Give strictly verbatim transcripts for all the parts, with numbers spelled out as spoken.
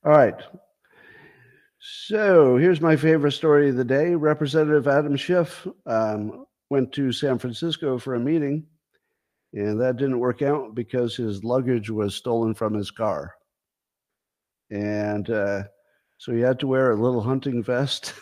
All right. So here's my favorite story of the day. Representative Adam Schiff um, went to San Francisco for a meeting, and that didn't work out because his luggage was stolen from his car. And uh, so he had to wear a little hunting vest.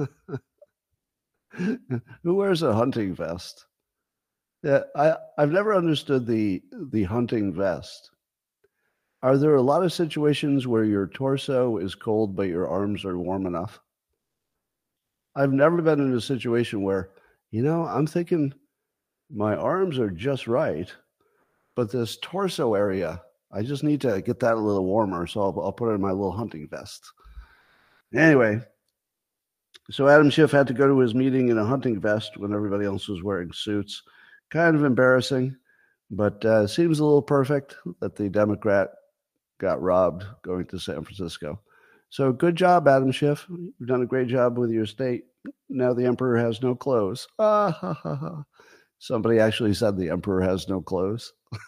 Who wears a hunting vest? Yeah, I, I've never understood the the hunting vest. Are there a lot of situations where your torso is cold, but your arms are warm enough? I've never been in a situation where, you know, I'm thinking my arms are just right, but this torso area, I just need to get that a little warmer. So I'll, I'll put it in my little hunting vest. Anyway, so Adam Schiff had to go to his meeting in a hunting vest when everybody else was wearing suits. Kind of embarrassing, but uh, seems a little perfect that the Democrat got robbed going to San Francisco. So good job, Adam Schiff. You've done a great job with your state. Now the emperor has no clothes. Ah, ha, ha, ha. Somebody actually said the emperor has no clothes.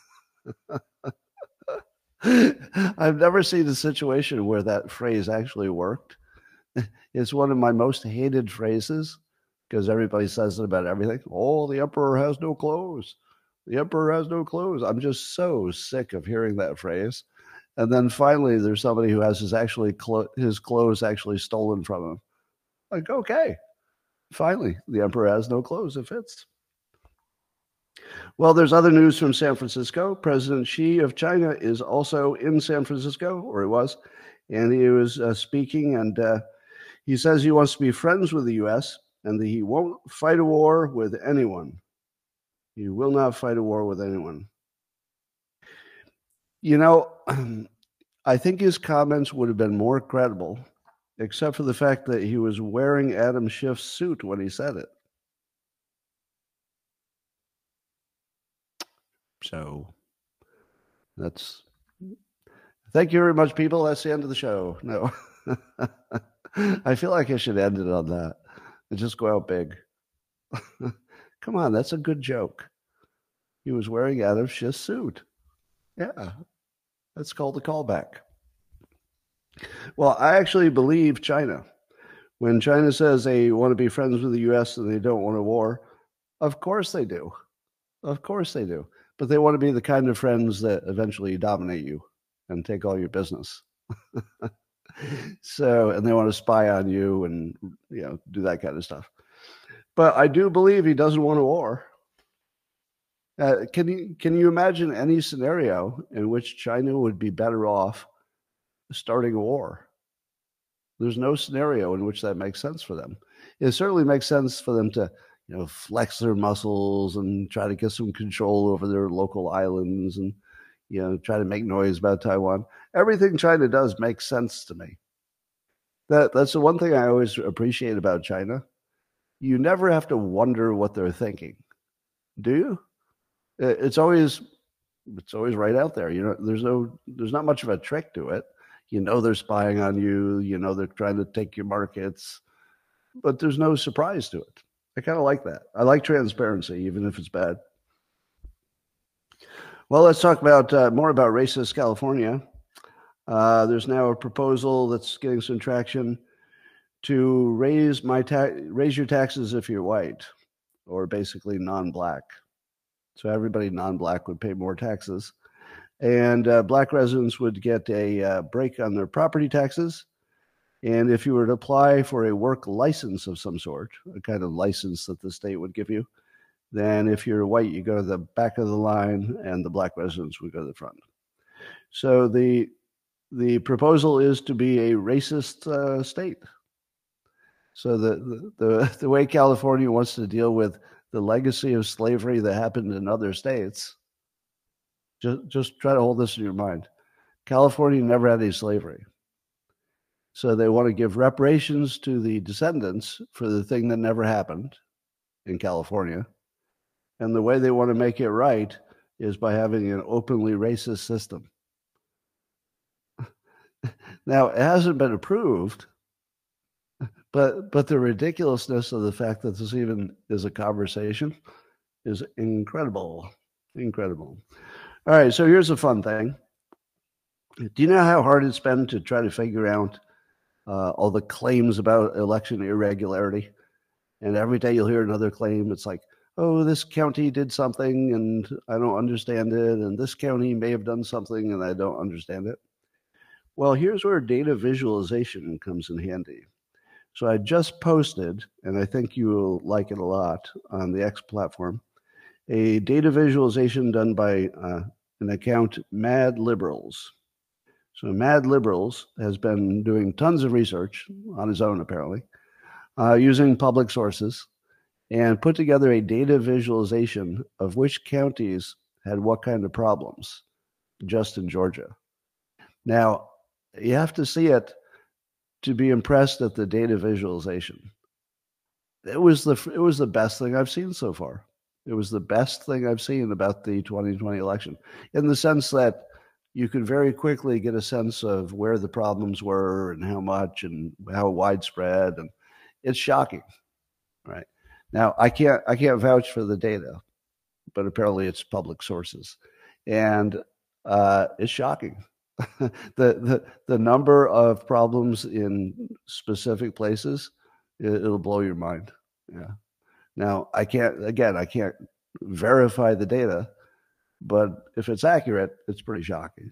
I've never seen a situation where that phrase actually worked. It's one of my most hated phrases because everybody says it about everything. Oh, the emperor has no clothes. The emperor has no clothes. I'm just so sick of hearing that phrase. And then finally, there's somebody who has his actually clo- his clothes actually stolen from him. Like, okay, finally, the emperor has no clothes. It fits. Well, there's other news from San Francisco. President Xi of China is also in San Francisco, or he was, and he was uh, speaking, and uh, he says he wants to be friends with the U S and that he won't fight a war with anyone. He will not fight a war with anyone. You know, I think his comments would have been more credible, except for the fact that he was wearing Adam Schiff's suit when he said it. So that's, thank you very much, people. That's the end of the show. No, I feel like I should end it on that and just go out big. Come on, that's a good joke. He was wearing Adam Schiff's suit. Yeah, that's called a callback. Well, I actually believe China. When China says they want to be friends with the U S and they don't want a war, of course they do. Of course they do. But they want to be the kind of friends that eventually dominate you and take all your business. So, and they want to spy on you and, you know, do that kind of stuff. But I do believe he doesn't want a war. Uh, can you can you imagine any scenario in which China would be better off starting a war? There's no scenario in which that makes sense for them. It certainly makes sense for them to, you know, flex their muscles and try to get some control over their local islands and, you know, try to make noise about Taiwan. Everything China does makes sense to me. That that's the one thing I always appreciate about China. You never have to wonder what they're thinking, do you? It's always it's always right out there. You know, there's no there's not much of a trick to it. You know they're spying on you. You know they're trying to take your markets, but there's no surprise to it. I kind of like that. I like transparency, even if it's bad. Well, let's talk about uh, more about racist California. Uh, there's now a proposal that's getting some traction to raise my ta- raise your taxes if you're white, or basically non-black. So everybody non-black would pay more taxes, and uh, black residents would get a uh, break on their property taxes. And if you were to apply for a work license of some sort, a kind of license that the state would give you, then if you're white, you go to the back of the line, and the black residents would go to the front. So the the proposal is to be a racist uh, state. So the, the the way California wants to deal with the legacy of slavery that happened in other states, just just try to hold this in your mind. California never had any slavery. So they want to give reparations to the descendants for the thing that never happened in California. And the way they want to make it right is by having an openly racist system. Now, it hasn't been approved, but but the ridiculousness of the fact that this even is a conversation is incredible. Incredible. All right, so here's a fun thing. Do you know how hard it's been to try to figure out uh, all the claims about election irregularity? And every day you'll hear another claim. It's like, oh, this county did something and I don't understand it. And this county may have done something and I don't understand it. Well, here's where data visualization comes in handy. So I just posted, and I think you will like it a lot on the X platform, a data visualization done by uh, an account, Mad Liberals. So Mad Liberals has been doing tons of research on his own, apparently, uh, using public sources, and put together a data visualization of which counties had what kind of problems just in Georgia. Now, you have to see it to be impressed at the data visualization. It was the it was the best thing I've seen so far. It was the best thing I've seen about the twenty twenty election, in the sense that you could very quickly get a sense of where the problems were and how much and how widespread, and it's shocking, right? Now, I can't I can't vouch for the data, but apparently it's public sources, and uh, it's shocking. the, the the number of problems in specific places, it, it'll blow your mind. Yeah. Now, I can't again, I can't verify the data, but if it's accurate, it's pretty shocking.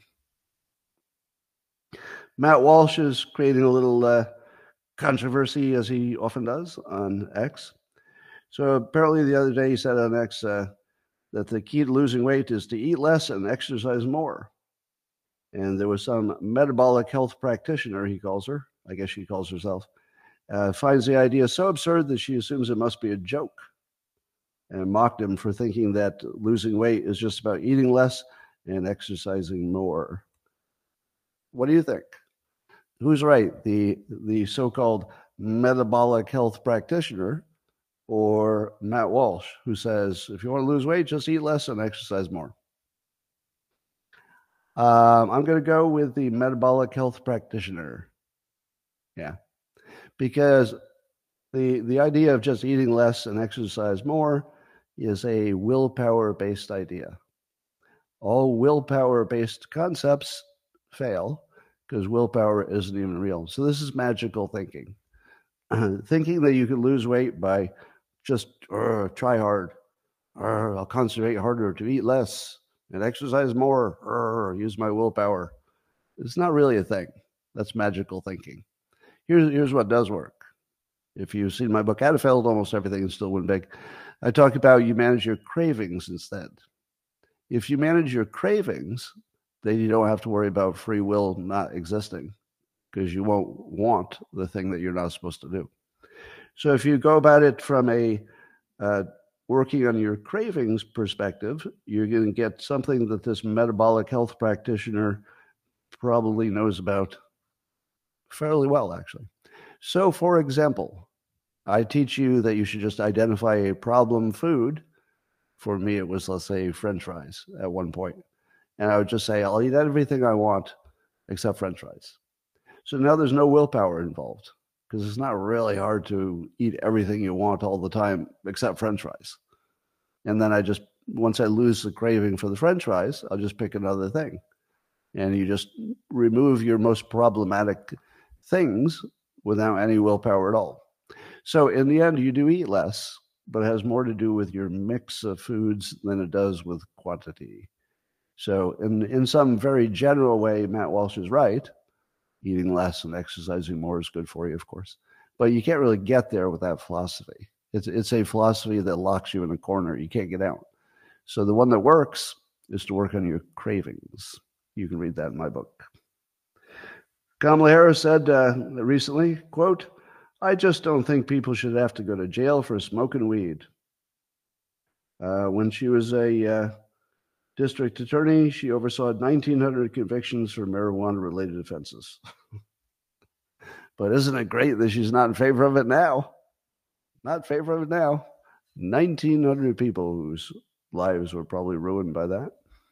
Matt Walsh is creating a little uh, controversy, as he often does, on X. So apparently the other day he said on X uh, that the key to losing weight is to eat less and exercise more. And there was some metabolic health practitioner, he calls her, I guess she calls herself, uh, finds the idea so absurd that she assumes it must be a joke, and mocked him for thinking that losing weight is just about eating less and exercising more. What do you think? Who's right, the, the so-called metabolic health practitioner or Matt Walsh, who says, if you want to lose weight, just eat less and exercise more? Um, I'm going to go with the metabolic health practitioner. Yeah, because the the idea of just eating less and exercise more is a willpower-based idea. All willpower-based concepts fail because willpower isn't even real. So this is magical thinking. Thinking that you can lose weight by just uh, try hard, uh, I'll concentrate harder to eat less and exercise more, or use my willpower. It's not really a thing. That's magical thinking. Here's, here's what does work. If you've seen my book, How to Fail at Almost Everything and Still Win Big, I talk about you manage your cravings instead. If you manage your cravings, then you don't have to worry about free will not existing, because you won't want the thing that you're not supposed to do. So if you go about it from a uh, working on your cravings perspective, you're going to get something that this metabolic health practitioner probably knows about fairly well, actually. So, for example, I teach you that you should just identify a problem food. For me, it was, let's say, French fries at one point. And I would just say, I'll eat everything I want except French fries. So now there's no willpower involved, because it's not really hard to eat everything you want all the time except French fries. And then I just, once I lose the craving for the French fries, I'll just pick another thing. And you just remove your most problematic things without any willpower at all. So in the end, you do eat less, but it has more to do with your mix of foods than it does with quantity. So in, in some very general way, Matt Walsh is right. Eating less and exercising more is good for you, of course. But you can't really get there with that philosophy. It's, it's a philosophy that locks you in a corner. You can't get out. So the one that works is to work on your cravings. You can read that in my book. Kamala Harris said uh, recently, quote, I just don't think people should have to go to jail for smoking weed. Uh, when she was a uh, district attorney, she oversaw nineteen hundred convictions for marijuana-related offenses. But isn't it great that she's not in favor of it now? Not in favor of it now. nineteen hundred people whose lives were probably ruined by that.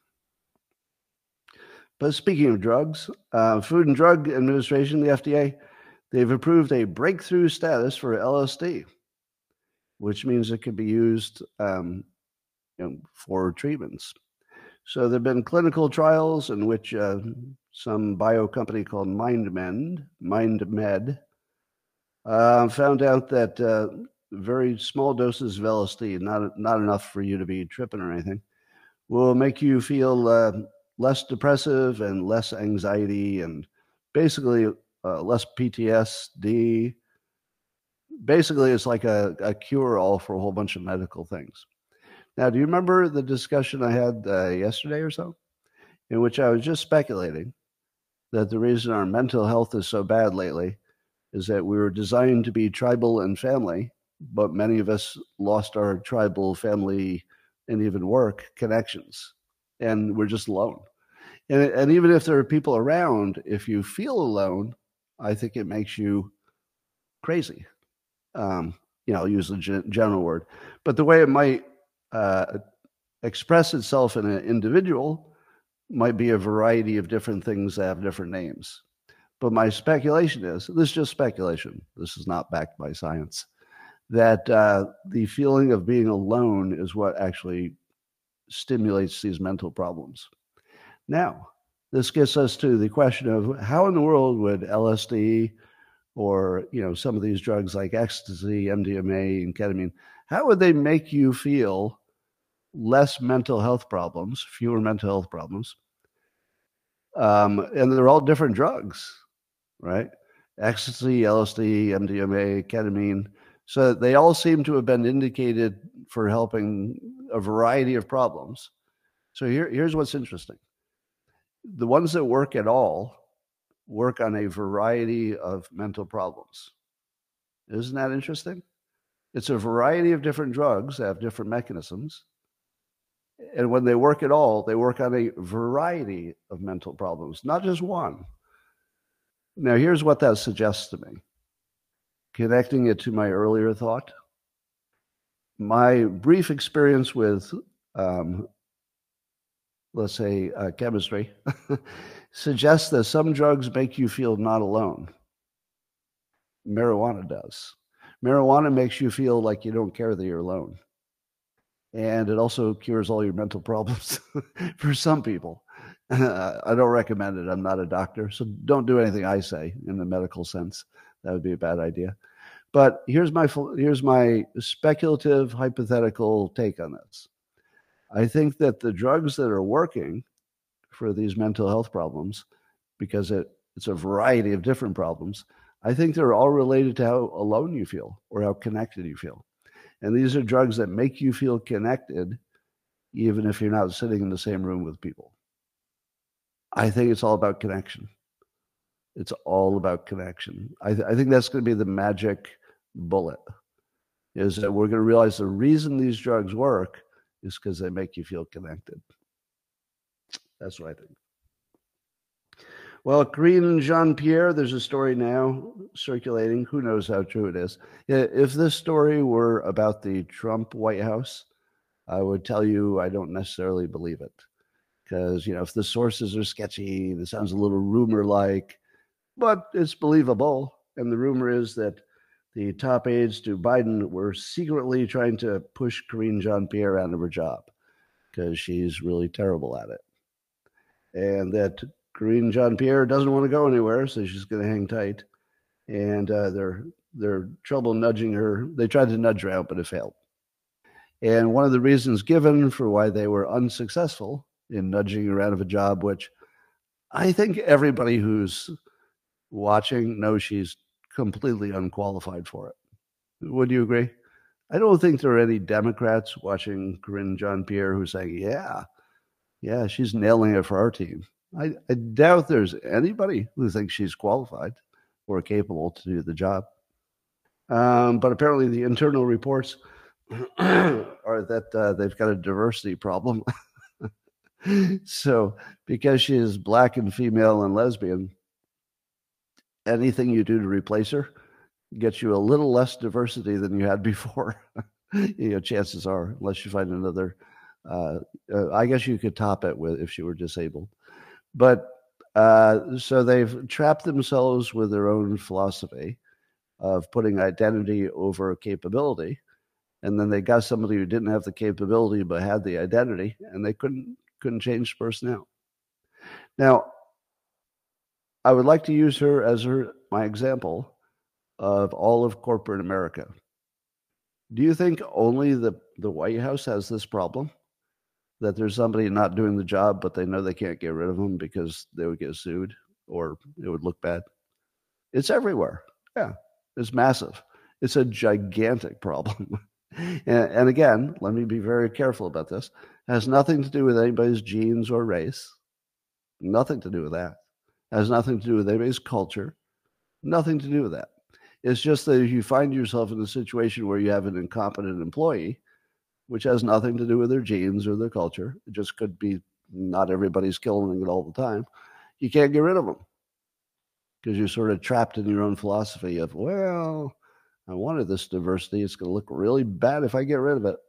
But speaking of drugs, uh, Food and Drug Administration, the F D A, they've approved a breakthrough status for L S D, which means it can be used um, you know, for treatments. So there have been clinical trials in which uh, some bio company called MindMed, MindMed uh, found out that uh, very small doses of L S D, not, not enough for you to be tripping or anything, will make you feel uh, less depressive and less anxiety and basically uh, less P T S D. Basically, it's like a, a cure-all for a whole bunch of medical things. Now, do you remember the discussion I had uh, yesterday or so, in which I was just speculating that the reason our mental health is so bad lately is that we were designed to be tribal and family, but many of us lost our tribal, family, and even work connections, and we're just alone. And, and even if there are people around, if you feel alone, I think it makes you crazy. Um, you know, I'll use the gen- general word. But the way it might uh, express itself in an individual might be a variety of different things that have different names. But my speculation is, this is just speculation, this is not backed by science, that uh, the feeling of being alone is what actually stimulates these mental problems. Now, this gets us to the question of how in the world would L S D or, you know, some of these drugs like ecstasy, M D M A, and ketamine, how would they make you feel less mental health problems, fewer mental health problems? Um, and they're all different drugs, right? Ecstasy, L S D, M D M A, ketamine. So they all seem to have been indicated for helping a variety of problems. So here, here's what's interesting. The ones that work at all work on a variety of mental problems. Isn't that interesting? It's a variety of different drugs that have different mechanisms. And when they work at all, they work on a variety of mental problems, not just one. Now, here's what that suggests to me. Connecting it to my earlier thought, my brief experience with, um, let's say, uh, chemistry suggests that some drugs make you feel not alone. Marijuana does. Marijuana makes you feel like you don't care that you're alone. And it also cures all your mental problems for some people. Uh, I don't recommend it. I'm not a doctor, so don't do anything I say in the medical sense. That would be a bad idea. But here's my here's my speculative, hypothetical take on this. I think that the drugs that are working for these mental health problems, because it, it's a variety of different problems, I think they're all related to how alone you feel or how connected you feel. And these are drugs that make you feel connected, even if you're not sitting in the same room with people. I think it's all about connection. It's all about connection. I, th- I think that's going to be the magic bullet, is that we're going to realize the reason these drugs work is because they make you feel connected. That's what I think. Well, Karine Jean-Pierre, there's a story now circulating. Who knows how true it is? If this story were about the Trump White House, I would tell you I don't necessarily believe it. Because, you know, if the sources are sketchy, it sounds a little rumor-like, but it's believable. And the rumor is that the top aides to Biden were secretly trying to push Karine Jean-Pierre out of her job because she's really terrible at it. And that Karine Jean-Pierre doesn't want to go anywhere, so she's going to hang tight. And uh, they're they're trouble nudging her. They tried to nudge her out, but it failed. And one of the reasons given for why they were unsuccessful in nudging her out of a job, which I think everybody who's watching knows she's completely unqualified for it. Would you agree? I don't think there are any Democrats watching Karine Jean-Pierre who say, yeah, yeah, she's nailing it for our team. I, I doubt there's anybody who thinks she's qualified or capable to do the job. Um, but apparently the internal reports are that uh, they've got a diversity problem. So because she is black and female and lesbian, anything you do to replace her gets you a little less diversity than you had before. You know, chances are, unless you find another, uh, uh, I guess you could top it with if she were disabled. But uh, so they've trapped themselves with their own philosophy of putting identity over capability. And then they got somebody who didn't have the capability but had the identity, and they couldn't couldn't change personnel. Now, I would like to use her as her my example of all of corporate America. Do you think only the, the White House has this problem? That there's somebody not doing the job, but they know they can't get rid of them because they would get sued or it would look bad? It's everywhere. Yeah, it's massive. It's a gigantic problem. and, and again, let me be very careful about this. It has nothing to do with anybody's genes or race. Nothing to do with that. It has nothing to do with anybody's culture. Nothing to do with that. It's just that if you find yourself in a situation where you have an incompetent employee, which has nothing to do with their genes or their culture, it just could be not everybody's killing it all the time, you can't get rid of them because you're sort of trapped in your own philosophy of, well, I wanted this diversity. It's going to look really bad if I get rid of it.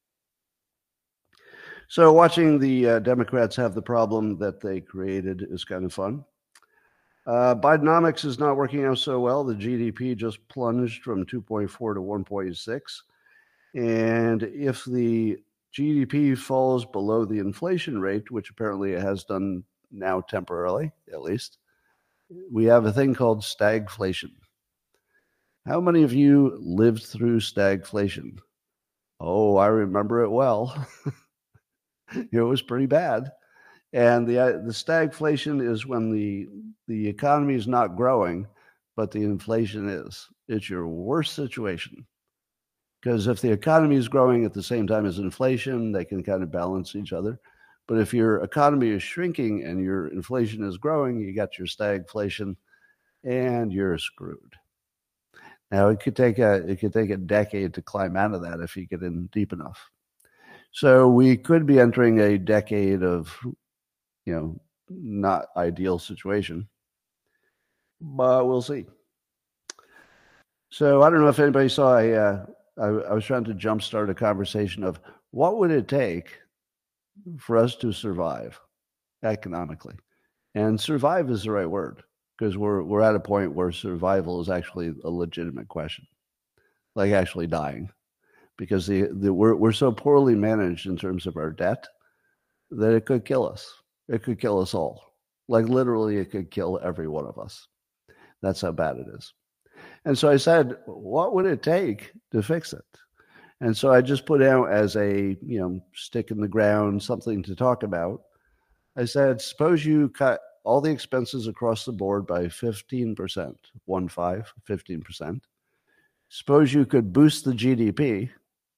So watching the uh, Democrats have the problem that they created is kind of fun. Uh, Bidenomics is not working out so well. The G D P just plunged from two point four to one point six. And if the G D P falls below the inflation rate, which apparently it has done now temporarily, at least, we have a thing called stagflation. How many of you lived through stagflation? Oh, I remember it well. It was pretty bad. And the uh, the stagflation is when the the economy is not growing, but the inflation is. It's your worst situation. Because if the economy is growing at the same time as inflation, they can kind of balance each other. But if your economy is shrinking and your inflation is growing, you got your stagflation, and you're screwed. Now it could take a it could take a decade to climb out of that if you get in deep enough. So we could be entering a decade of, you know, not ideal situation, but we'll see. So I don't know if anybody saw a, uh, I, I was trying to jumpstart a conversation of what would it take for us to survive economically? And survive is the right word because we're, we're at a point where survival is actually a legitimate question, like actually dying, because the, the we're, we're so poorly managed in terms of our debt that it could kill us. It could kill us all. Like literally, it could kill every one of us. That's how bad it is. And so I said, what would it take to fix it? And so I just put out as a, you know, stick in the ground, something to talk about. I said, suppose you cut all the expenses across the board by fifteen percent, one five, fifteen percent. Suppose you could boost the G D P,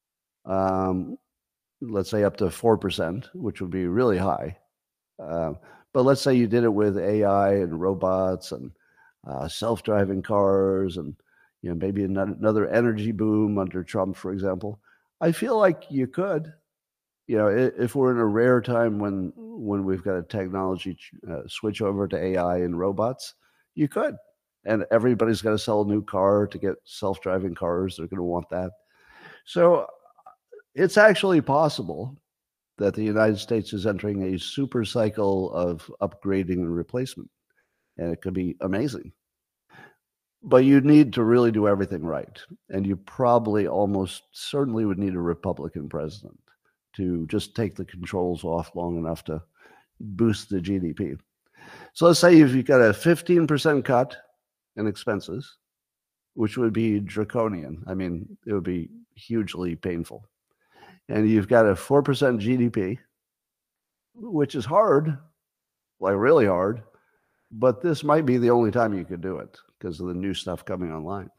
um, let's say up to four percent, which would be really high. Uh, but let's say you did it with A I and robots and uh, self-driving cars and, you know, maybe another energy boom under Trump, for example. I feel like you could, you know, if we're in a rare time when when we've got a technology uh, switch over to A I and robots, you could. And everybody's got to sell a new car to get self-driving cars. They're going to want that. So it's actually possible that the United States is entering a super cycle of upgrading and replacement. And it could be amazing. But you need to really do everything right. And you probably almost certainly would need a Republican president to just take the controls off long enough to boost the G D P. So let's say if you've got a fifteen percent cut in expenses, which would be draconian. I mean, it would be hugely painful. And you've got a four percent G D P, which is hard, like really hard, but this might be the only time you could do it because of the new stuff coming online.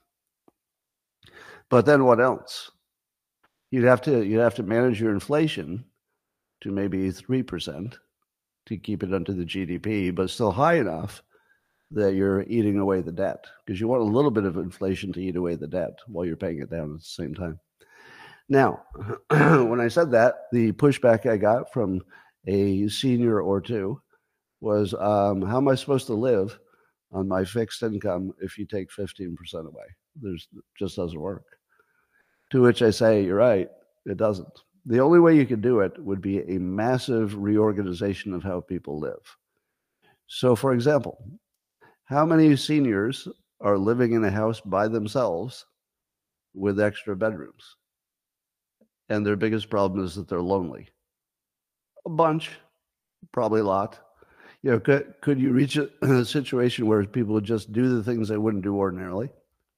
But then what else? You'd have to you'd have to manage your inflation to maybe three percent to keep it under the G D P, but still high enough that you're eating away the debt, because you want a little bit of inflation to eat away the debt while you're paying it down at the same time. Now, when I said that, the pushback I got from a senior or two was, um, how am I supposed to live on my fixed income if you take fifteen percent away? There's it just doesn't work. To which I say, you're right, it doesn't. The only way you could do it would be a massive reorganization of how people live. So, for example, how many seniors are living in a house by themselves with extra bedrooms? And their biggest problem is that they're lonely. A bunch. Probably a lot. You know, could could you reach a, a situation where people would just do the things they wouldn't do ordinarily,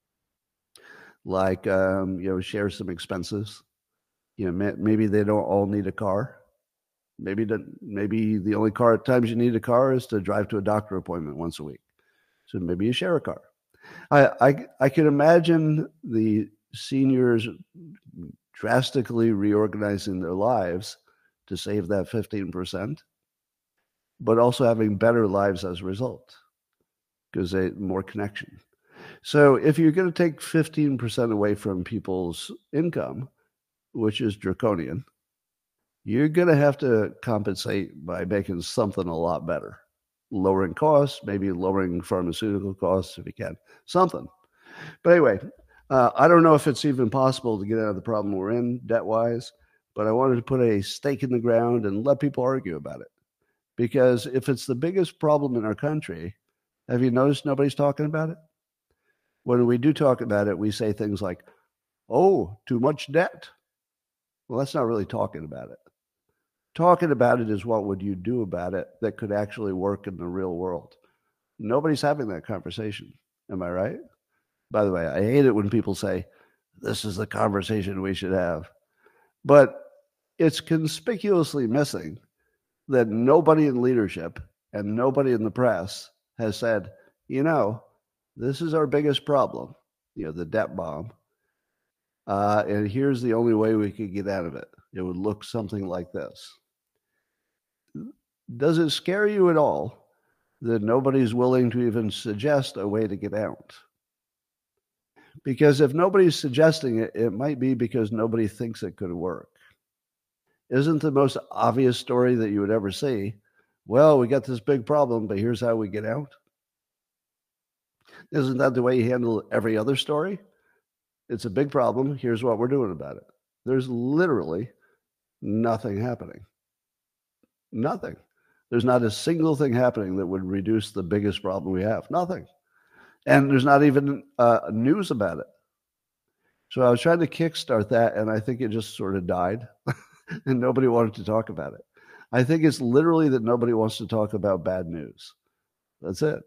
like um, you know, share some expenses. You know, may, maybe they don't all need a car. Maybe the maybe the only car at times you need a car is to drive to a doctor appointment once a week. So maybe you share a car. I I, I can imagine the seniors drastically reorganizing their lives to save that fifteen percent, but also having better lives as a result because they more connection. So if you're going to take fifteen percent away from people's income, which is draconian, you're going to have to compensate by making something a lot better. Lowering costs, maybe lowering pharmaceutical costs if you can, something. But anyway, uh, I don't know if it's even possible to get out of the problem we're in debt-wise, but I wanted to put a stake in the ground and let people argue about it. Because if it's the biggest problem in our country, have you noticed nobody's talking about it? When we do talk about it, we say things like, oh, too much debt. Well, that's not really talking about it. Talking about it is what would you do about it that could actually work in the real world. Nobody's having that conversation. Am I right? By the way, I hate it when people say, this is the conversation we should have. But it's conspicuously missing that nobody in leadership and nobody in the press has said, you know, this is our biggest problem, you know, the debt bomb. Uh, and here's the only way we could get out of it. It would look something like this. Does it scare you at all that nobody's willing to even suggest a way to get out? Because if nobody's suggesting it, it might be because nobody thinks it could work. Isn't the most obvious story that you would ever see, well, we got this big problem, but here's how we get out? Isn't that the way you handle every other story? It's a big problem. Here's what we're doing about it. There's literally nothing happening. Nothing. There's not a single thing happening that would reduce the biggest problem we have. Nothing. And there's not even uh, news about it. So I was trying to kickstart that, and I think it just sort of died, and nobody wanted to talk about it. I think it's literally that nobody wants to talk about bad news. That's it.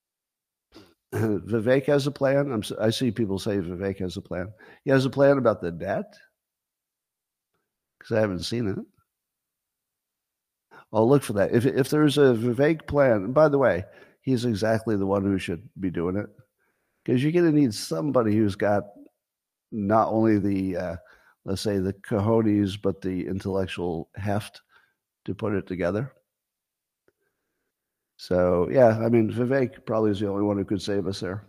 Vivek has a plan. I'm, I see people say Vivek has a plan. He has a plan about the debt, because I haven't seen it. I'll look for that. If if there's a Vivek plan, and by the way, he's exactly the one who should be doing it, because you're going to need somebody who's got not only the, uh, let's say, the cojones, but the intellectual heft to put it together. So, yeah, I mean, Vivek probably is the only one who could save us there.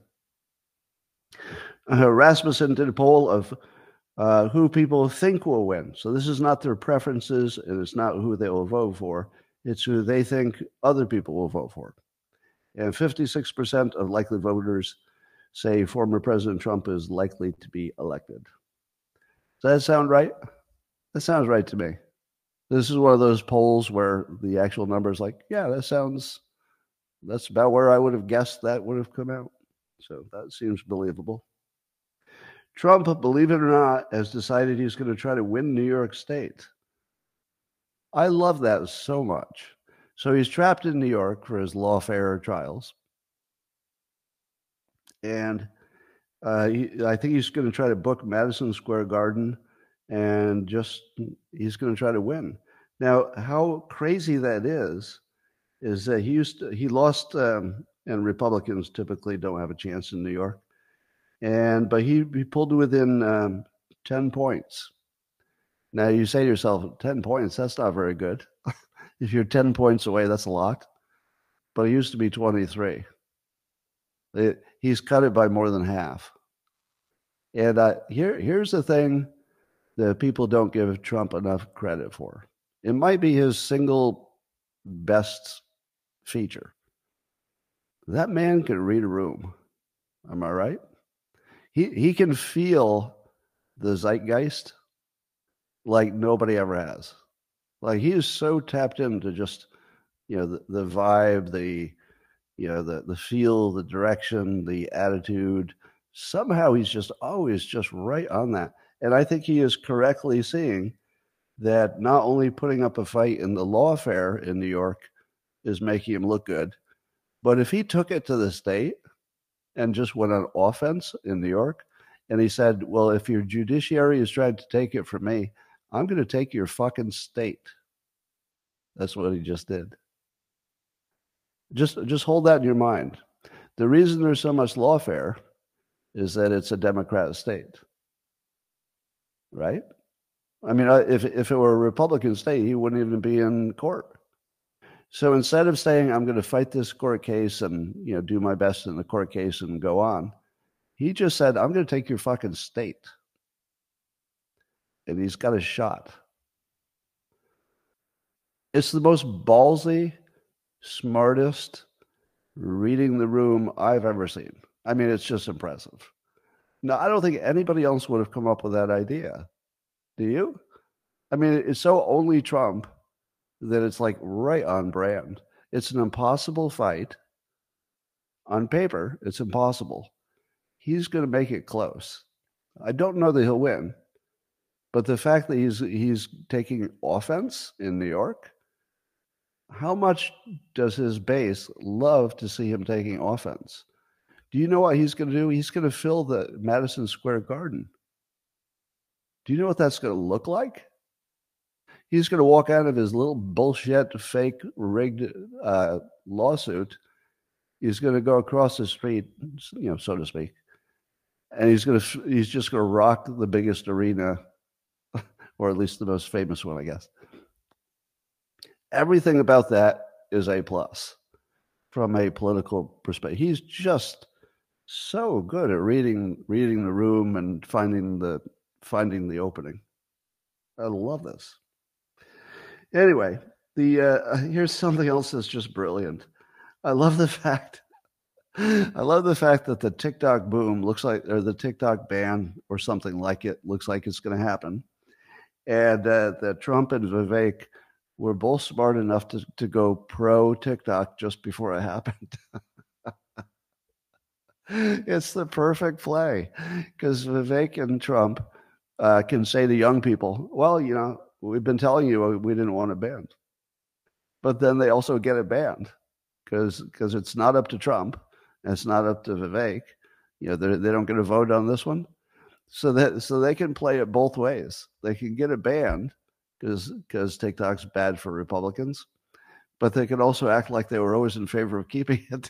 Uh, Rasmussen did a poll of uh, who people think will win. So this is not their preferences, and it's not who they will vote for. It's who they think other people will vote for. And fifty-six percent of likely voters say former President Trump is likely to be elected. Does that sound right? That sounds right to me. This is one of those polls where the actual number is like, yeah, that sounds, that's about where I would have guessed that would have come out. So that seems believable. Trump, believe it or not, has decided he's going to try to win New York State. I love that so much. So he's trapped in New York for his lawfare trials. And uh, he, I think he's going to try to book Madison Square Garden and just, he's going to try to win. Now, how crazy that is, is that he used to, he lost, um, and Republicans typically don't have a chance in New York. And but he, he pulled within um, ten points. Now you say to yourself, ten points, that's not very good. If you're ten points away, that's a lot. But it used to be twenty-three. It, he's cut it by more than half. And uh, here, here's the thing that people don't give Trump enough credit for. It might be his single best feature. That man can read a room. Am I right? He he can feel the zeitgeist like nobody ever has. Like he is so tapped into just, you know, the, the vibe, the, you know, the, the feel, the direction, the attitude. Somehow he's just always just right on that. And I think he is correctly seeing that not only putting up a fight in the lawfare in New York is making him look good, but if he took it to the state and just went on offense in New York, and he said, well, if your judiciary is trying to take it from me, I'm going to take your fucking state. That's what he just did. Just, just hold that in your mind. The reason there's so much lawfare is that it's a Democrat state, right? I mean, if, if it were a Republican state, he wouldn't even be in court. So instead of saying, I'm going to fight this court case and, you know, do my best in the court case and go on, he just said, I'm going to take your fucking state. And he's got a shot. It's the most ballsy, smartest reading the room I've ever seen. I mean, it's just impressive. Now, I don't think anybody else would have come up with that idea. Do you? I mean, it's so only Trump that it's like right on brand. It's an impossible fight. On paper, it's impossible. He's going to make it close. I don't know that he'll win, but the fact that he's he's taking offense in New York, how much does his base love to see him taking offense? Do you know what he's going to do? He's going to fill the Madison Square Garden. Do you know what that's going to look like? He's going to walk out of his little bullshit, fake, rigged uh, lawsuit. He's going to go across the street, you know, so to speak, and he's going to he's just going to rock the biggest arena, or at least the most famous one, I guess. Everything about that is A plus from a political perspective. He's just so good at reading reading the room and finding the finding the opening. I love this. Anyway, the uh, here's something else that's just brilliant. I love the fact I love the fact that the TikTok boom looks like, or the TikTok ban or something like it looks like it's going to happen. And uh, that Trump and Vivek were both smart enough to, to go pro TikTok just before it happened. It's the perfect play because Vivek and Trump uh, can say to young people, well, you know, we've been telling you we didn't want it banned. But then they also get it banned because because it's not up to Trump and it's not up to Vivek. You know, they don't get a vote on this one. So that so they can play it both ways. They can get it banned because because TikTok's bad for Republicans, but they can also act like they were always in favor of keeping it.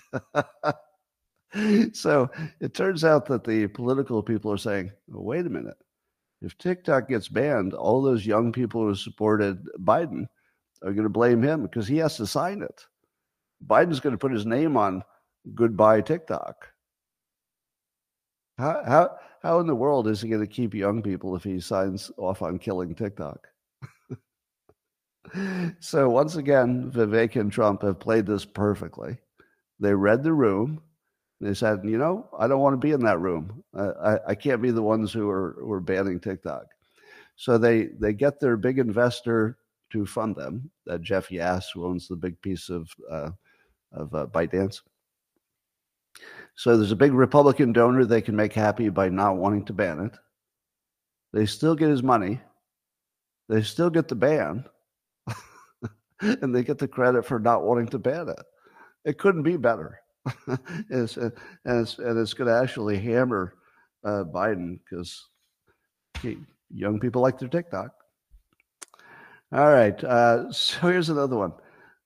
So it turns out that the political people are saying, well, wait a minute. If TikTok gets banned, all those young people who supported Biden are going to blame him because he has to sign it. Biden's going to put his name on goodbye TikTok. How how how in the world is he going to keep young people if he signs off on killing TikTok? So once again, Vivek and Trump have played this perfectly. They read the room. They said, you know, I don't want to be in that room. Uh, I, I can't be the ones who are, who are banning TikTok. So they, they get their big investor to fund them, that Jeff Yass, who owns the big piece of, uh, of uh, ByteDance. So there's a big Republican donor they can make happy by not wanting to ban it. They still get his money. They still get the ban. And they get the credit for not wanting to ban it. It couldn't be better. it's, and it's and it's going to actually hammer uh, Biden because young people like their TikTok. All right, uh, so here's another one.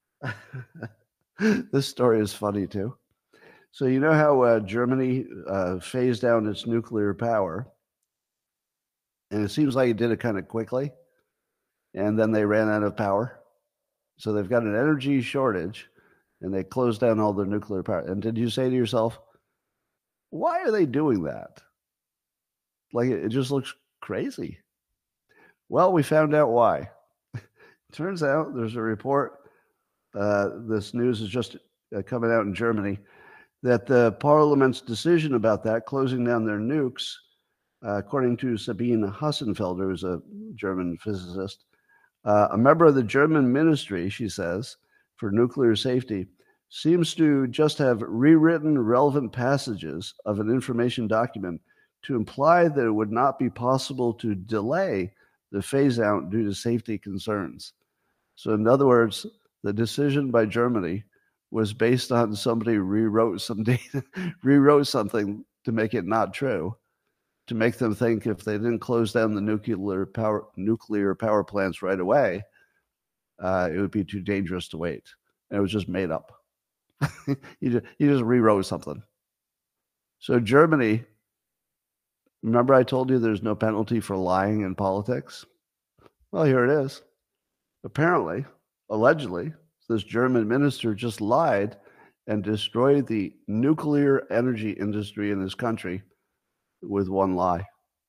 This story is funny too. So you know how uh, Germany uh, phased down its nuclear power, and it seems like it did it kind of quickly, and then they ran out of power. So they've got an energy shortage. And they closed down all their nuclear power. And did you say to yourself, why are they doing that? Like, it just looks crazy. Well, we found out why. Turns out there's a report, uh, this news is just uh, coming out in Germany, that the parliament's decision about that, closing down their nukes, uh, according to Sabine Hassenfelder, who's a German physicist, uh, a member of the German ministry, she says, for nuclear safety, seems to just have rewritten relevant passages of an information document to imply that it would not be possible to delay the phase out due to safety concerns. So in other words, the decision by Germany was based on somebody rewrote some data, rewrote something to make it not true, to make them think if they didn't close down the nuclear power nuclear power plants right away, uh, it would be too dangerous to wait. And it was just made up. you, just, you just rewrote something. So Germany, remember I told you there's no penalty for lying in politics? Well, here it is. Apparently, allegedly, this German minister just lied and destroyed the nuclear energy industry in his country with one lie.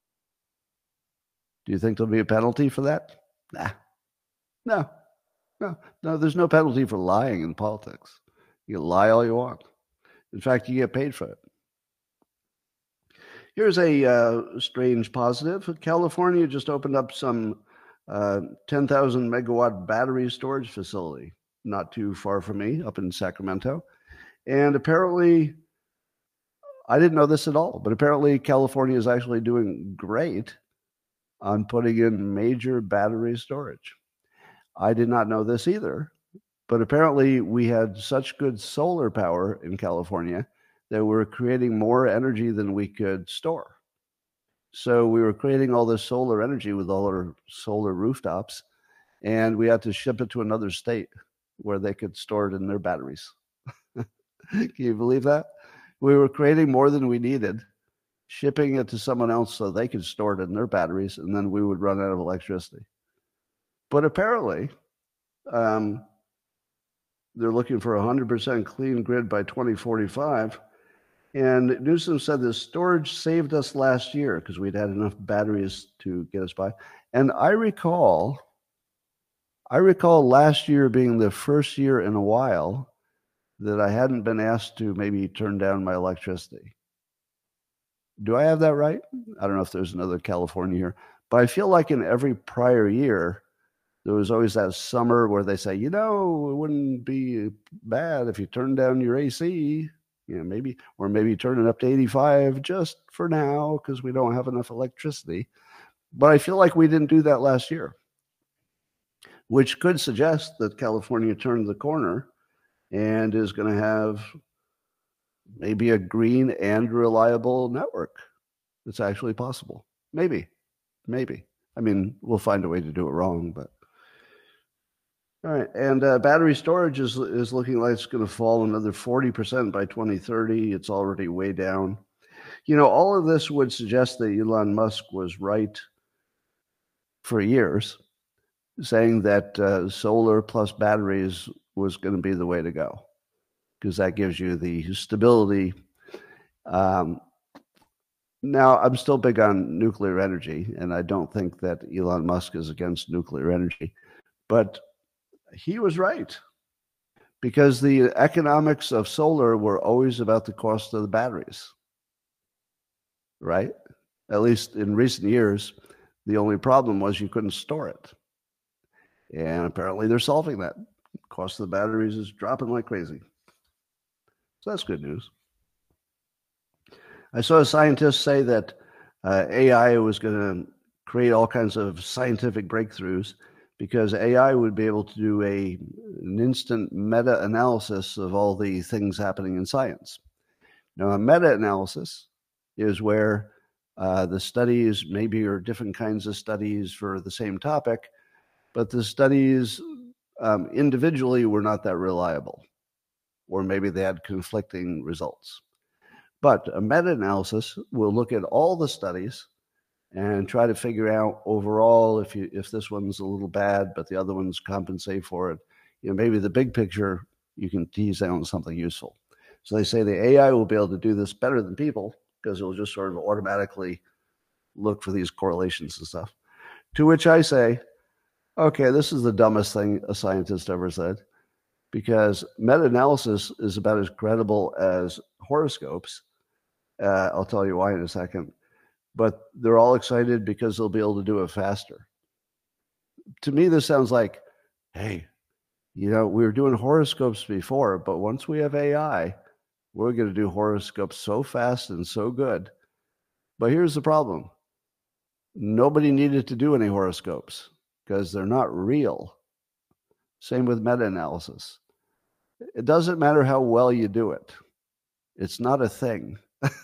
Do you think there'll be a penalty for that? Nah. No. No. No, there's no penalty for lying in politics. You can lie all you want. In fact, you get paid for it. Here's a uh, strange positive. California just opened up some uh, ten thousand megawatt battery storage facility not too far from me up in Sacramento. And apparently, I didn't know this at all, but apparently California is actually doing great on putting in major battery storage. I did not know this either, but apparently we had such good solar power in California that we're creating more energy than we could store. So we were creating all this solar energy with all our solar rooftops, and we had to ship it to another state where they could store it in their batteries. Can you believe that? We were creating more than we needed, shipping it to someone else so they could store it in their batteries, and then we would run out of electricity. But apparently, um, they're looking for a one hundred percent clean grid by twenty forty-five. And Newsom said the storage saved us last year because we'd had enough batteries to get us by. And I recall, I recall last year being the first year in a while that I hadn't been asked to maybe turn down my electricity. Do I have that right? I don't know if there's another California here, but I feel like in every prior year, there was always that summer where they say, you know, it wouldn't be bad if you turned down your A C. You know, maybe, or maybe turn it up to eighty-five just for now because we don't have enough electricity. But I feel like we didn't do that last year, which could suggest that California turned the corner and is going to have maybe a green and reliable network. It's actually possible. Maybe, maybe. I mean, we'll find a way to do it wrong, but. All right, and uh, battery storage is is looking like it's going to fall another forty percent by twenty thirty. It's already way down. You know, all of this would suggest that Elon Musk was right for years, saying that uh, solar plus batteries was going to be the way to go, because that gives you the stability. Um, now, I'm still big on nuclear energy, and I don't think that Elon Musk is against nuclear energy, but he was right, because the economics of solar were always about the cost of the batteries, right? At least in recent years, the only problem was you couldn't store it. And apparently they're solving that. Cost of the batteries is dropping like crazy. So that's good news. I saw a scientist say that uh, A I was going to create all kinds of scientific breakthroughs, because A I would be able to do a, an instant meta-analysis of all the things happening in science. Now, a meta-analysis is where uh, the studies maybe are different kinds of studies for the same topic, but the studies um, individually were not that reliable, or maybe they had conflicting results. But a meta-analysis will look at all the studies and try to figure out overall if you if this one's a little bad, but the other ones compensate for it. You know, maybe the big picture you can tease out something useful. So they say the A I will be able to do this better than people because it'll just sort of automatically look for these correlations and stuff. To which I say, okay, this is the dumbest thing a scientist ever said, because meta-analysis is about as credible as horoscopes. Uh, I'll tell you why in a second. But they're all excited because they'll be able to do it faster. To me, this sounds like, hey, you know, we were doing horoscopes before, but once we have A I, we're going to do horoscopes so fast and so good. But here's the problem. Nobody needed to do any horoscopes because they're not real. Same with meta-analysis. It doesn't matter how well you do it. It's not a thing.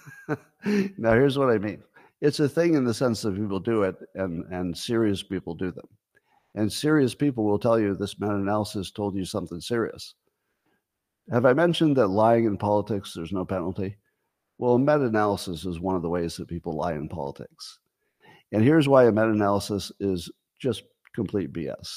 Now, here's what I mean. It's a thing in the sense that people do it, and, and serious people do them. And serious people will tell you this meta-analysis told you something serious. Have I mentioned that lying in politics, there's no penalty? Well, meta-analysis is one of the ways that people lie in politics. And here's why a meta-analysis is just complete B S.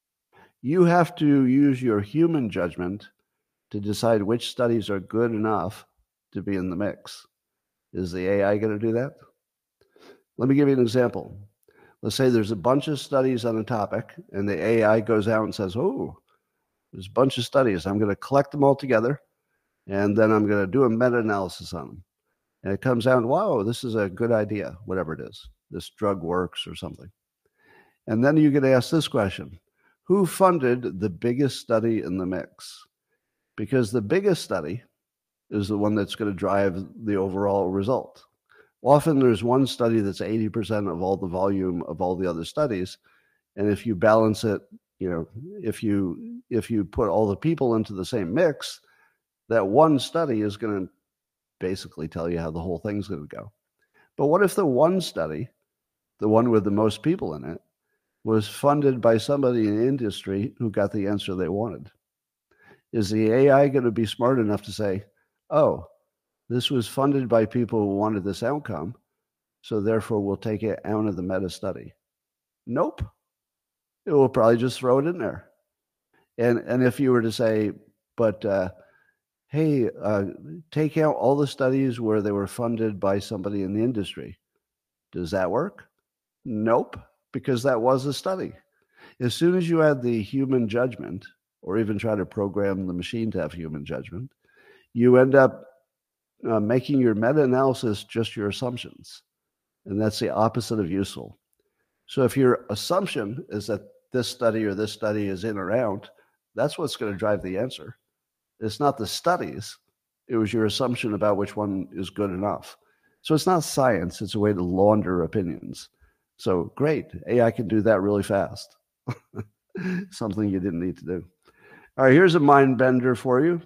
You have to use your human judgment to decide which studies are good enough to be in the mix. Is the A I going to do that? Let me give you an example. Let's say there's a bunch of studies on a topic, and the A I goes out and says, oh, there's a bunch of studies. I'm going to collect them all together, and then I'm going to do a meta-analysis on them. And it comes out, wow, this is a good idea, whatever it is. This drug works or something. And then you get asked this question. Who funded the biggest study in the mix? Because the biggest study is the one that's going to drive the overall result. Often there's one study that's eighty percent of all the volume of all the other studies. And if you balance it, you know, if you if you put all the people into the same mix, that one study is going to basically tell you how the whole thing's going to go. But what if the one study, the one with the most people in it, was funded by somebody in the industry who got the answer they wanted? Is the A I going to be smart enough to say, oh, this was funded by people who wanted this outcome, so therefore we'll take it out of the meta study? Nope. It will probably just throw it in there. And and if you were to say, but uh, hey, uh, take out all the studies where they were funded by somebody in the industry, does that work? Nope, because that was a study. As soon as you add the human judgment, or even try to program the machine to have human judgment, you end up uh, making your meta-analysis just your assumptions. And that's the opposite of useful. So if your assumption is that this study or this study is in or out, that's what's going to drive the answer. It's not the studies. It was your assumption about which one is good enough. So it's not science. It's a way to launder opinions. So great. A I can do that really fast. Something you didn't need to do. All right, here's a mind bender for you.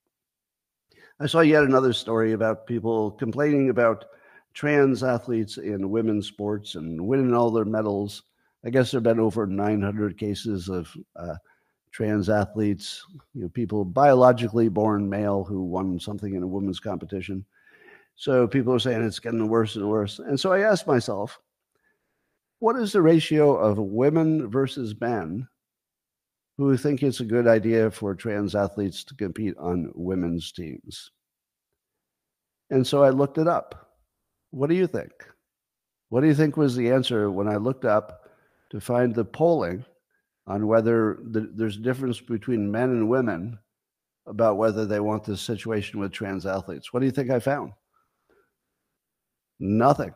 I saw yet another story about people complaining about trans athletes in women's sports and winning all their medals. I guess there have been over nine hundred cases of uh, trans athletes, you know, people biologically born male who won something in a women's competition. So people are saying it's getting worse and worse. And so I asked myself, what is the ratio of women versus men who think it's a good idea for trans athletes to compete on women's teams? And so I looked it up. What do you think? What do you think was the answer when I looked up to find the polling on whether the, there's a difference between men and women about whether they want this situation with trans athletes? What do you think I found? Nothing.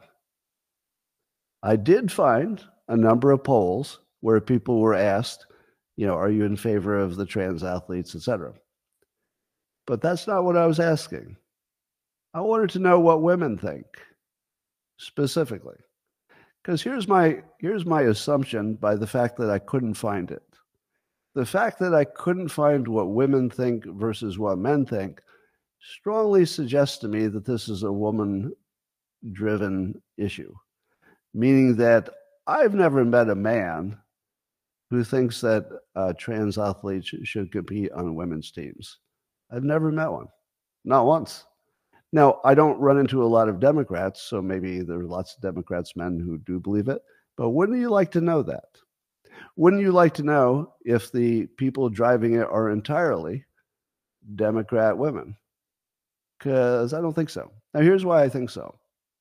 I did find a number of polls where people were asked, you know, are you in favor of the trans athletes, et cetera? But that's not what I was asking. I wanted to know what women think specifically. Because here's my here's my assumption by the fact that I couldn't find it. The fact that I couldn't find what women think versus what men think strongly suggests to me that this is a woman-driven issue, meaning that I've never met a man who thinks that uh, trans athletes should compete on women's teams. I've never met one, not once. Now, I don't run into a lot of Democrats, so maybe there are lots of Democrats, men who do believe it, but wouldn't you like to know that? Wouldn't you like to know if the people driving it are entirely Democrat women? Because I don't think so. Now, here's why I think so.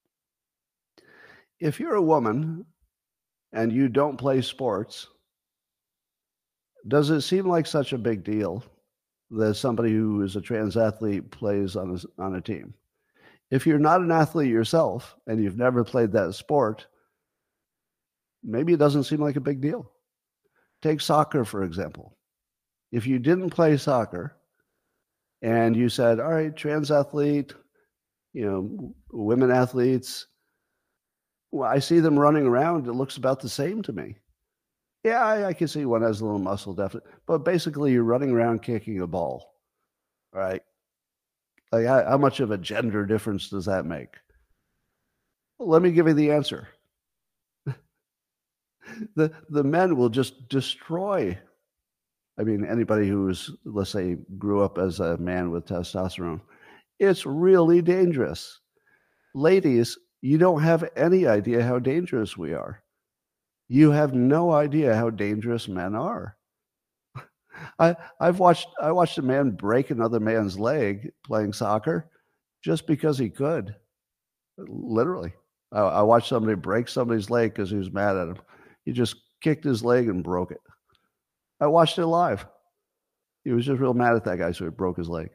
If you're a woman and you don't play sports, does it seem like such a big deal that somebody who is a trans athlete plays on a, on a team? If you're not an athlete yourself and you've never played that sport, maybe it doesn't seem like a big deal. Take soccer, for example. If you didn't play soccer and you said, all right, trans athlete, you know, women athletes, Well, I see them running around. It looks about the same to me. Yeah, I, I can see one has a little muscle deficit, but basically you're running around kicking a ball, right? Like how, how much of a gender difference does that make? Well, let me give you the answer. the the men will just destroy. I mean, anybody who's, let's say, grew up as a man with testosterone, it's really dangerous. Ladies, you don't have any idea how dangerous we are. You have no idea how dangerous men are. I I've watched I watched a man break another man's leg playing soccer just because he could. Literally, I, I watched somebody break somebody's leg because he was mad at him. He just kicked his leg and broke it. I watched it live. He was just real mad at that guy, so he broke his leg.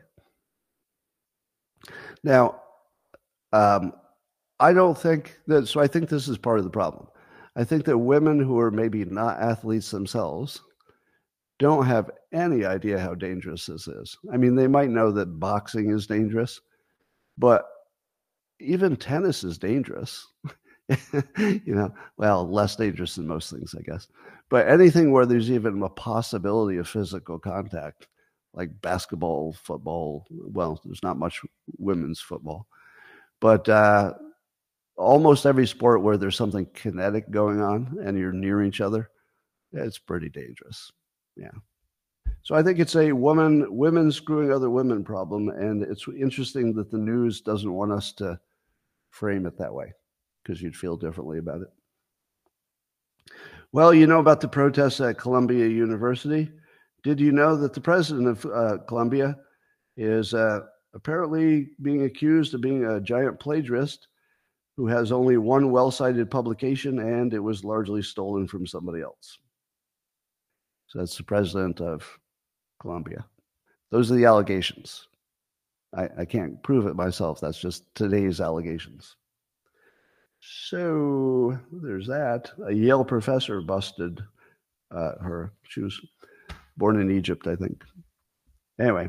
Now, um, I don't think that. So I think this is part of the problem. I think that women who are maybe not athletes themselves don't have any idea how dangerous this is. I mean, they might know that boxing is dangerous, but even tennis is dangerous. You know, well, less dangerous than most things, I guess. But anything where there's even a possibility of physical contact, like basketball, football, well, there's not much women's football, but uh, almost every sport where there's something kinetic going on and you're near each other, it's pretty dangerous. Yeah. So I think it's a woman, women screwing other women problem. And it's interesting that the news doesn't want us to frame it that way because you'd feel differently about it. Well, you know about the protests at Columbia University. Did you know that the president of uh, Columbia is uh, apparently being accused of being a giant plagiarist who has only one well-cited publication, and it was largely stolen from somebody else? So that's the president of Columbia. Those are the allegations. I, I can't prove it myself. That's just today's allegations. So there's that. A Yale professor busted uh, her. She was born in Egypt, I think. Anyway.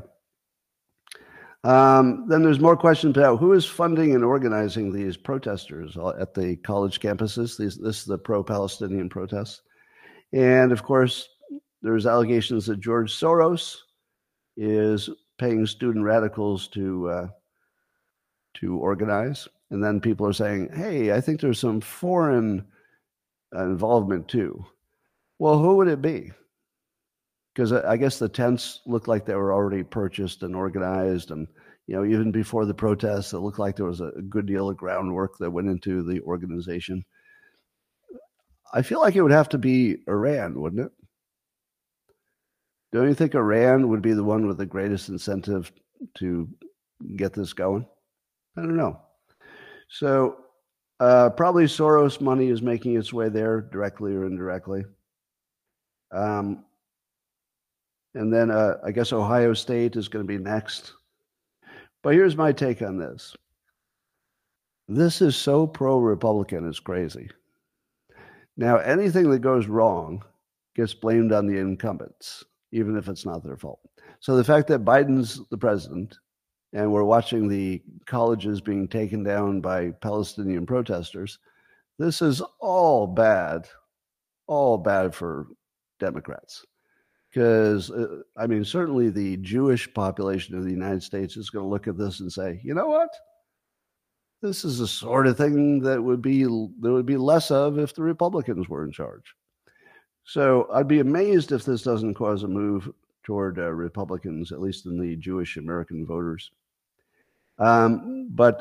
Um, then there's more questions about who is funding and organizing these protesters at the college campuses. These, this is the pro-Palestinian protests. And of course, there's allegations that George Soros is paying student radicals to uh, to organize. And then people are saying, hey, I think there's some foreign involvement too. Well, who would it be? Because I guess the tents looked like they were already purchased and organized. And, you know, even before the protests, it looked like there was a good deal of groundwork that went into the organization. I feel like it would have to be Iran, wouldn't it? Don't you think Iran would be the one with the greatest incentive to get this going? I don't know. So uh, probably Soros money is making its way there directly or indirectly. Um, and then uh, I guess Ohio State is going to be next. But here's my take on this. This is so pro-Republican, it's crazy. Now, anything that goes wrong gets blamed on the incumbents, even if it's not their fault. So the fact that Biden's the president and we're watching the colleges being taken down by Palestinian protesters, this is all bad, all bad for Democrats. Because, uh, I mean, certainly the Jewish population of the United States is going to look at this and say, you know what? This is the sort of thing that would be there would be less of if the Republicans were in charge. So I'd be amazed if this doesn't cause a move toward uh, Republicans, at least in the Jewish American voters. Um, but,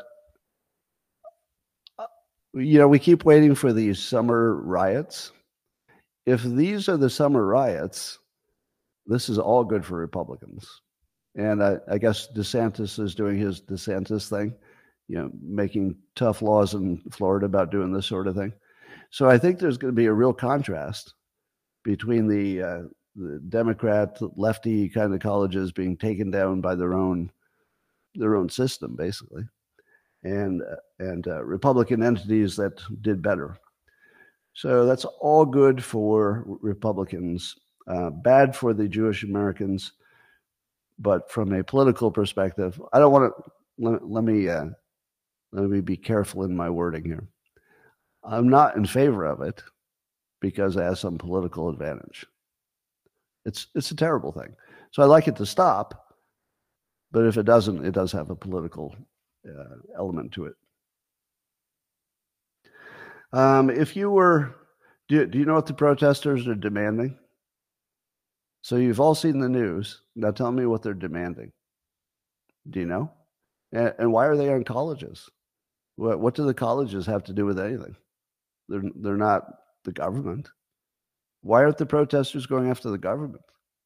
uh, you know, we keep waiting for these summer riots. If these are the summer riots, this is all good for Republicans. And I, I guess DeSantis is doing his DeSantis thing, you know, making tough laws in Florida about doing this sort of thing. So I think there's going to be a real contrast between the, uh, the Democrat lefty kind of colleges being taken down by their own their own system, basically, and uh, and uh, Republican entities that did better. So that's all good for Republicans, uh, bad for the Jewish Americans. But from a political perspective, I don't want to. Let, let me uh, let me be careful in my wording here. I'm not in favor of it because it has some political advantage. It's it's a terrible thing. So I like it to stop, but if it doesn't, it does have a political uh, element to it. Um, if you were, do, do you know what the protesters are demanding? So you've all seen the news. Now tell me what they're demanding. Do you know? And, and why are they on colleges? What, what do the colleges have to do with anything? They're, they're not the government. Why aren't the protesters going after the government?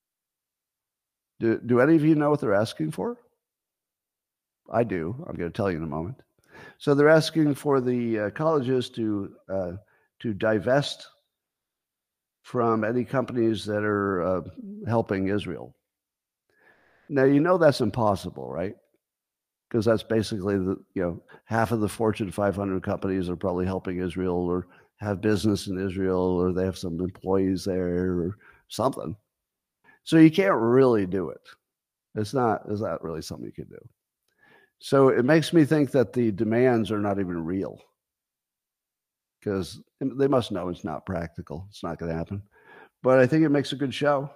Do, do any of you know what they're asking for? I do. I'm going to tell you in a moment. So they're asking for the uh, colleges to uh, to divest from any companies that are uh, helping Israel. Now, you know that's impossible, right? Because that's basically the, you know, half of the Fortune five hundred companies are probably helping Israel or have business in Israel, or they have some employees there or something. So you can't really do it. It's not, it's not really something you can do. So it makes me think that the demands are not even real, because they must know it's not practical. It's not going to happen. But I think it makes a good show.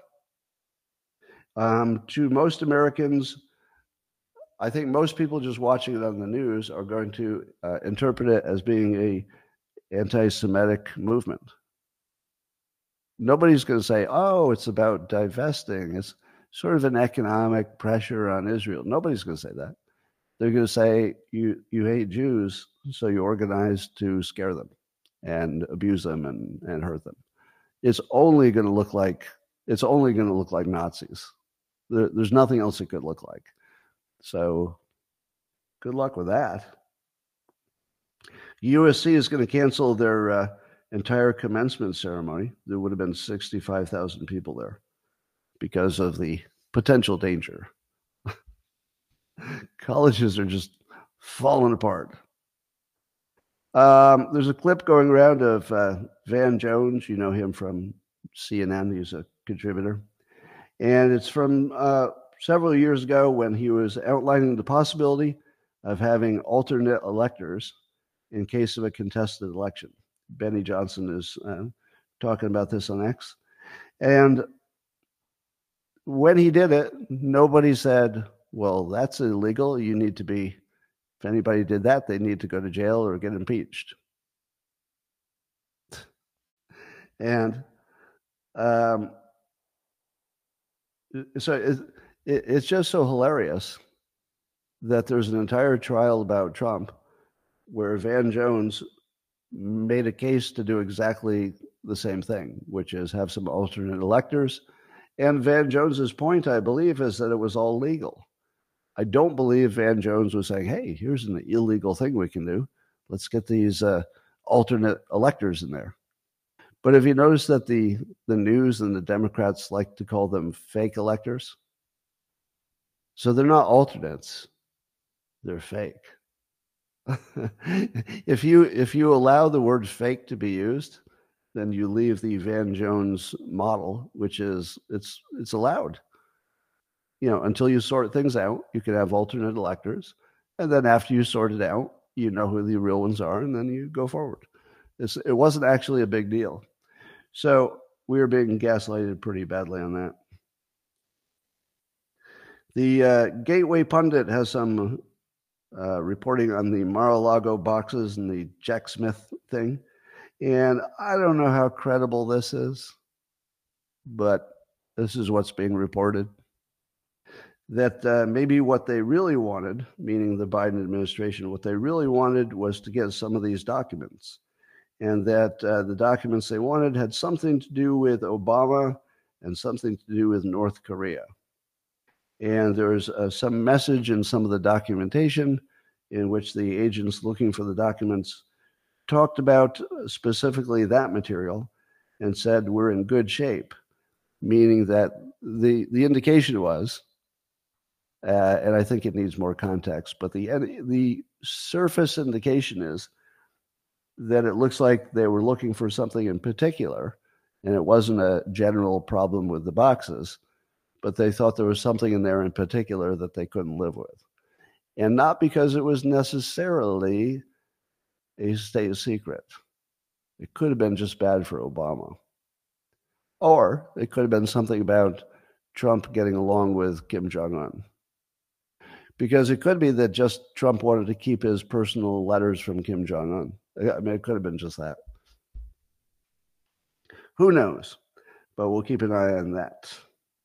Um, to most Americans, I think most people just watching it on the news are going to uh, interpret it as being a anti-Semitic movement. Nobody's going to say, oh, it's about divesting. It's sort of an economic pressure on Israel. Nobody's going to say that. They're going to say, you, you hate Jews, so you organize to scare them and abuse them and, and hurt them. It's only going to look like, it's only going to look like Nazis. There, there's nothing else it could look like. So good luck with that. U S C is going to cancel their uh, entire commencement ceremony. There would have been sixty-five thousand people there because of the potential danger. Colleges are just falling apart. Um, there's a clip going around of uh, Van Jones. You know him from C N N. He's a contributor. And it's from uh, several years ago when he was outlining the possibility of having alternate electors in case of a contested election. Benny Johnson is uh, talking about this on X. And when he did it, nobody said, well, that's illegal. You need to be, if anybody did that, they need to go to jail or get impeached. And um, so it, it, it's just so hilarious that there's an entire trial about Trump where Van Jones made a case to do exactly the same thing, which is have some alternate electors. And Van Jones's point, I believe, is that it was all legal. I don't believe Van Jones was saying, hey, here's an illegal thing we can do. Let's get these uh, alternate electors in there. But have you noticed that the, the news and the Democrats like to call them fake electors? So they're not alternates. They're fake. if you if you allow the word fake to be used, then you leave the Van Jones model, which is it's it's allowed. You know, until you sort things out, you can have alternate electors, and then after you sort it out, you know who the real ones are, and then you go forward. It's, it wasn't actually a big deal. So we were being gaslighted pretty badly on that. The uh, Gateway Pundit has some uh, reporting on the Mar-a-Lago boxes and the Jack Smith thing. And I don't know how credible this is, but this is what's being reported. That uh, maybe what they really wanted, meaning the Biden administration, what they really wanted was to get some of these documents. And that uh, the documents they wanted had something to do with Obama and something to do with North Korea. And there's uh, some message in some of the documentation in which the agents looking for the documents talked about specifically that material and said we're in good shape, meaning that the, the indication was, uh, and I think it needs more context, but the, the surface indication is that it looks like they were looking for something in particular, and it wasn't a general problem with the boxes, but they thought there was something in there in particular that they couldn't live with. And not because it was necessarily a state secret. It could have been just bad for Obama. Or it could have been something about Trump getting along with Kim Jong-un. Because it could be that just Trump wanted to keep his personal letters from Kim Jong-un. I mean, it could have been just that. Who knows? But we'll keep an eye on that.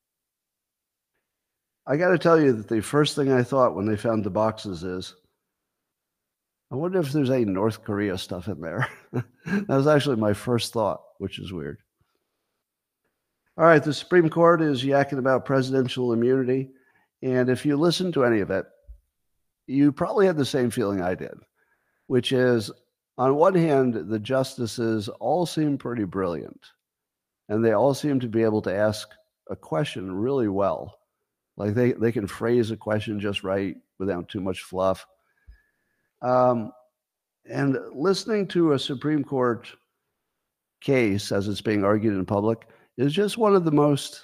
I got to tell you that the first thing I thought when they found the boxes is, I wonder if there's any North Korea stuff in there. That was actually my first thought, which is weird. All right, the Supreme Court is yakking about presidential immunity. And if you listen to any of it, you probably had the same feeling I did, which is, on one hand, the justices all seem pretty brilliant. And they all seem to be able to ask a question really well. Like they, they can phrase a question just right without too much fluff. Um, and listening to a Supreme Court case as it's being argued in public is just one of the most,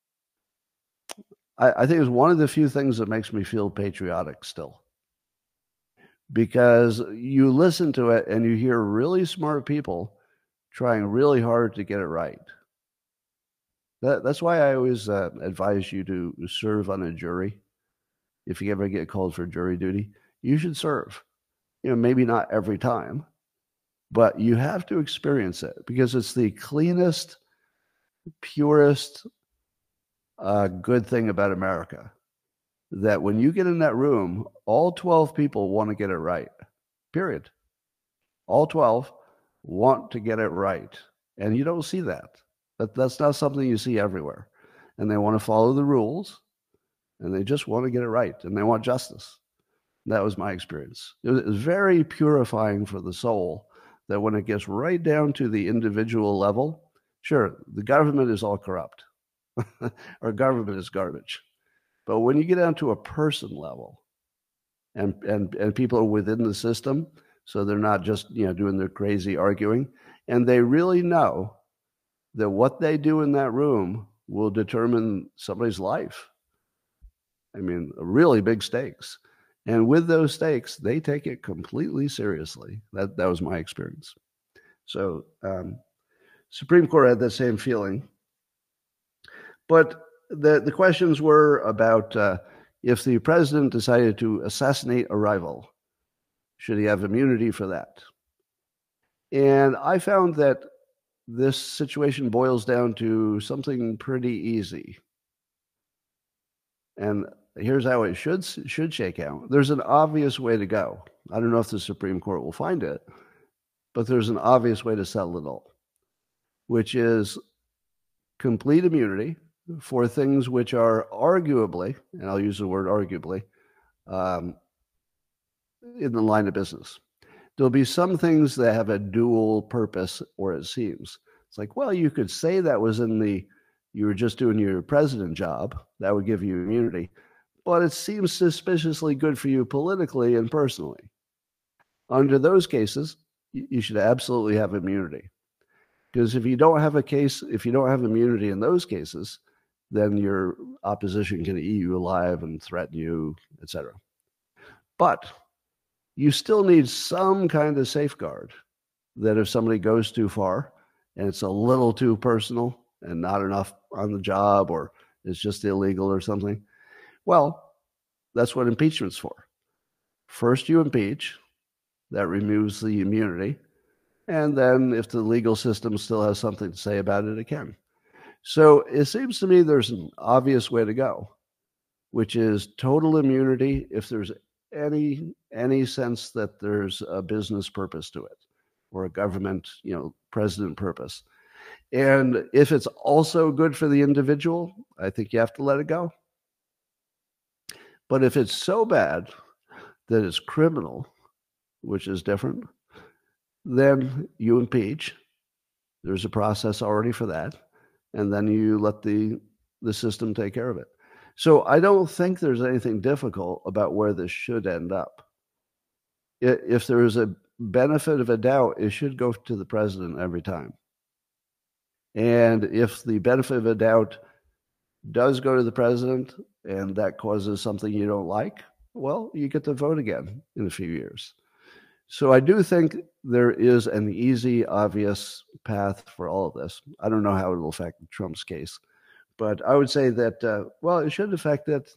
I, I think it's one of the few things that makes me feel patriotic still. Because you listen to it and you hear really smart people trying really hard to get it right. That, that's why I always uh, advise you to serve on a jury. If you ever get called for jury duty, you should serve. You know, maybe not every time, but you have to experience it because it's the cleanest, purest, uh, good thing about America. That when you get in that room, all twelve people want to get it right, period. All twelve want to get it right. And you don't see that. But that's not something you see everywhere. And they want to follow the rules, and they just want to get it right, and they want justice. That was my experience. It was very purifying for the soul that when it gets right down to the individual level, sure, the government is all corrupt. Our government is garbage. But when you get down to a person level, and, and, and people are within the system, so they're not just, you know, doing their crazy arguing, and they really know that what they do in that room will determine somebody's life. I mean, really big stakes. And with those stakes, they take it completely seriously. That that was my experience. So um, Supreme Court had that same feeling. But the, the questions were about uh, if the president decided to assassinate a rival, should he have immunity for that? And I found that this situation boils down to something pretty easy. And here's how it should should shake out. There's an obvious way to go. I don't know if the Supreme Court will find it, but there's an obvious way to settle it all, which is complete immunity for things which are arguably, and I'll use the word arguably, um, in the line of business. There'll be some things that have a dual purpose, or it seems. It's like, well, you could say that was in the, you were just doing your president job. That would give you immunity. But it seems suspiciously good for you politically and personally. Under those cases, you should absolutely have immunity. Because if you don't have a case, if you don't have immunity in those cases, then your opposition can eat you alive and threaten you, et cetera. But you still need some kind of safeguard that if somebody goes too far and it's a little too personal and not enough on the job, or it's just illegal or something, well, that's what impeachment's for. First you impeach, that removes the immunity, and then if the legal system still has something to say about it, it can. So it seems to me there's an obvious way to go, which is total immunity if there's any any sense that there's a business purpose to it, or a government, you know, president purpose. And if it's also good for the individual, I think you have to let it go. But if it's so bad that it's criminal, which is different, then you impeach. There's a process already for that. And then you let the, the system take care of it. So I don't think there's anything difficult about where this should end up. If there is a benefit of a doubt, it should go to the president every time. And if the benefit of a doubt does go to the president and that causes something you don't like, well, you get to vote again in a few years. So I do think there is an easy, obvious path for all of this. I don't know how it will affect Trump's case, but I would say that, uh, well, it should affect it.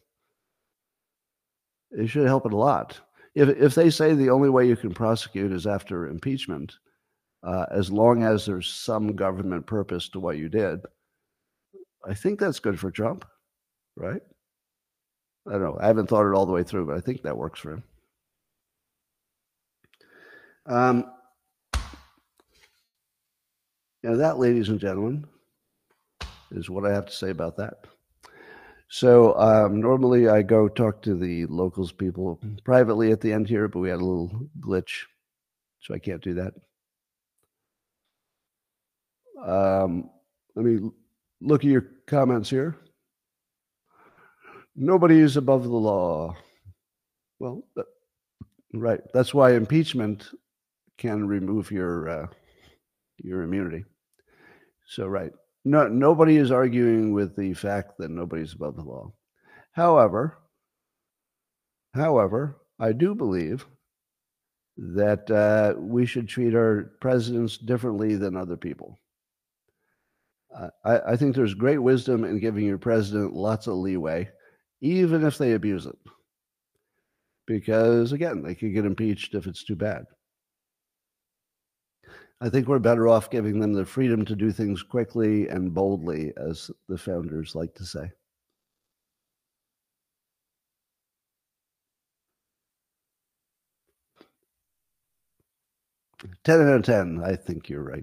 It should help it a lot. If, if they say the only way you can prosecute is after impeachment, uh, as long as there's some government purpose to what you did, I think that's good for Trump, right? I don't know. I haven't thought it all the way through, but I think that works for him. Um, yeah, that, ladies and gentlemen, is what I have to say about that. So um, normally I go talk to the locals people privately at the end here, but we had a little glitch, so I can't do that. Um, let me look at your comments here. Nobody is above the law. Well, that, right. That's why impeachment can remove your uh, your immunity. So, right. No, nobody is arguing with the fact that nobody's above the law. However, however, I do believe that uh, we should treat our presidents differently than other people. Uh, I, I think there's great wisdom in giving your president lots of leeway, even if they abuse it. Because, again, they could get impeached if it's too bad. I think we're better off giving them the freedom to do things quickly and boldly, as the founders like to say. ten out of ten, I think you're right.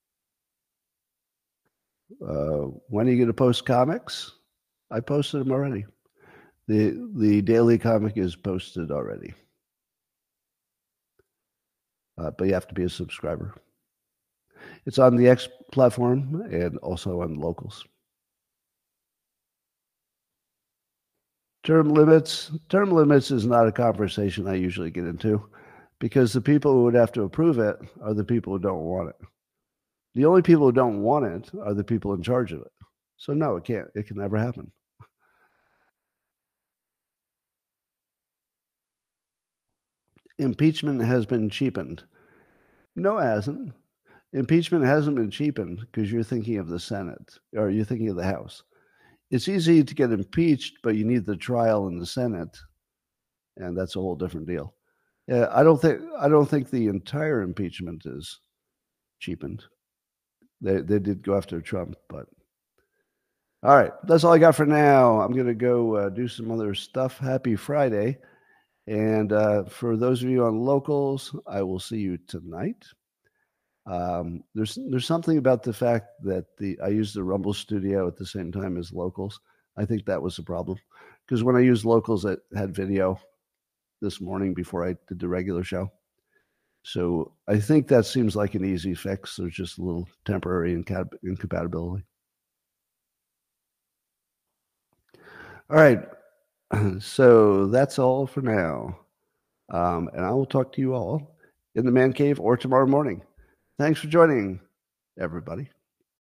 Uh, when are you going to post comics? I posted them already. The the daily comic is posted already. Uh, but you have to be a subscriber. It's on the X platform and also on Locals. Term limits. Term limits is not a conversation I usually get into because the people who would have to approve it are the people who don't want it. The only people who don't want it are the people in charge of it. So no, it can't. It can never happen. Impeachment has been cheapened. No, it hasn't. Impeachment hasn't been cheapened because you're thinking of the Senate or you're thinking of the House. It's easy to get impeached, but you need the trial in the Senate, and that's a whole different deal. Yeah, I don't think I don't think the entire impeachment is cheapened. They they did go after Trump, but all right, that's all I got for now. I'm going to go uh, do some other stuff. Happy Friday. And uh, for those of you on Locals, I will see you tonight. Um, there's there's something about the fact that the I used the Rumble Studio at the same time as Locals. I think that was a problem because when I used Locals, it had video this morning before I did the regular show. So I think that seems like an easy fix. There's just a little temporary inca- incompatibility. All right. So that's all for now. Um, and I will talk to you all in the man cave or tomorrow morning. Thanks for joining, everybody.